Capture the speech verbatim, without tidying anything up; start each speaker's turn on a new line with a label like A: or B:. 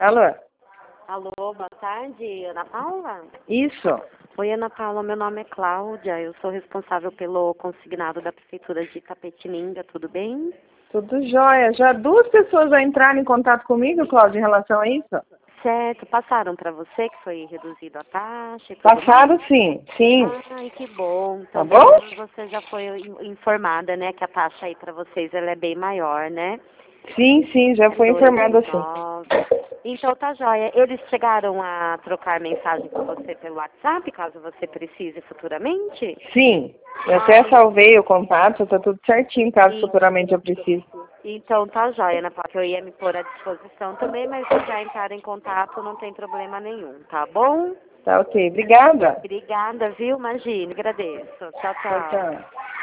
A: Alô?
B: Alô, boa tarde, Ana Paula?
A: Isso.
B: Oi, Ana Paula, meu nome é Cláudia, eu sou responsável pelo consignado da Prefeitura de Itapetininga, tudo bem?
A: Tudo jóia. Já duas pessoas já entraram em contato comigo, Cláudia, em relação a isso?
B: Certo, passaram para você que foi reduzido a taxa e tudo
A: Passaram
B: mais?
A: sim, sim.
B: Ai, que bom.
A: Tá
B: Então,
A: bom?
B: pelo menos você já foi in- informada, né, que a taxa aí para vocês ela é bem maior, né?
A: Sim, sim, já foi
B: Dois
A: informado
B: e
A: assim.
B: nove. Então tá joia. Eles chegaram a trocar mensagem com você pelo WhatsApp, caso você precise futuramente?
A: Sim. Eu
B: Ai,
A: até salvei o contato, tá tudo certinho, caso
B: e-
A: futuramente eu precise.
B: então tá joia, Ana Paula, que eu ia me pôr à disposição também, mas se já entraram em contato, não tem problema nenhum, tá bom?
A: Tá ok. Obrigada.
B: Obrigada, viu? Imagine, agradeço. Tchau,
A: Tchau,
B: tchau.
A: tchau.